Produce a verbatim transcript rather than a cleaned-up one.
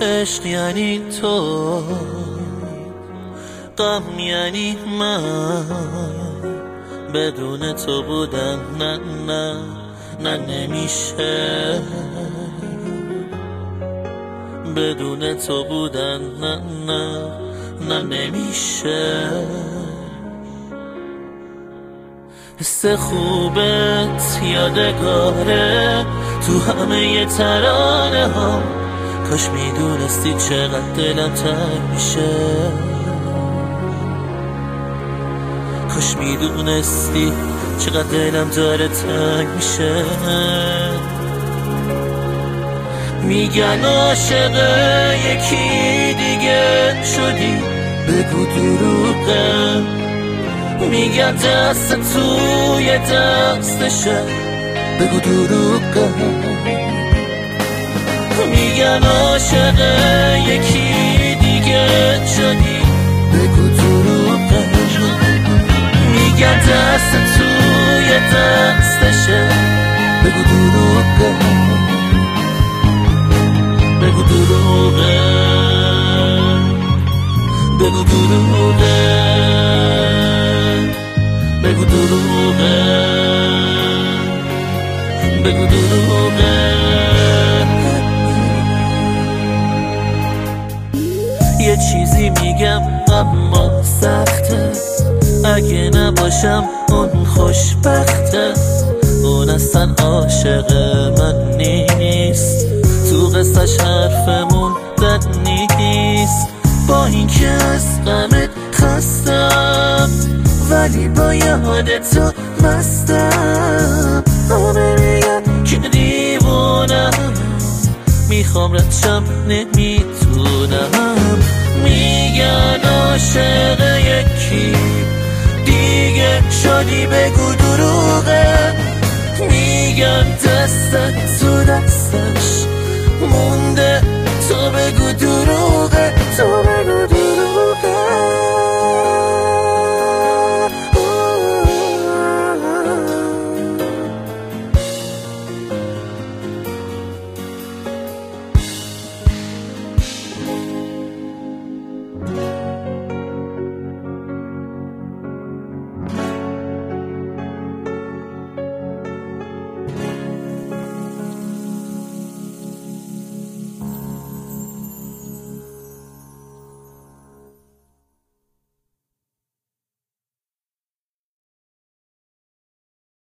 عشق یعنی تو، غم یعنی من، بدون تو بودن نه نه نه نمیشه، بدون تو بودن نه نه نه نمیشه. حس خوبت یادگاره تو همه ترانه ها، کاش میدونستی چقدر دلم تنگ میشه، کاش میدونستی چقدر دلم داره تنگ میشه. میگن عاشق یکی دیگه شدی، بگو دروغه، میگن دست توی دستشه، بگو دروغه، میگن عاشق یکی دیگه شدی، بگو دروغه، میگن دست توی دستشه، بگو دروغه، بگو دروغه، بگو دروغه، بگو دروغه، بگو دروغه. یه چیزی میگم اما سخته، اگه نباشم اون خوشبخته، اون اصلا عاشق من نیست، تو قصهش حرفمون بد نیست. با این که از غمت خستم، ولی با یاد تو مستم. همه میگن که دیوونم، میخوام ردشم نمیتونم. میگن عاشق یکی دیگه شدی، بگو دروغه، میگن دستت تو دستش مونده، تو بگو دروغه،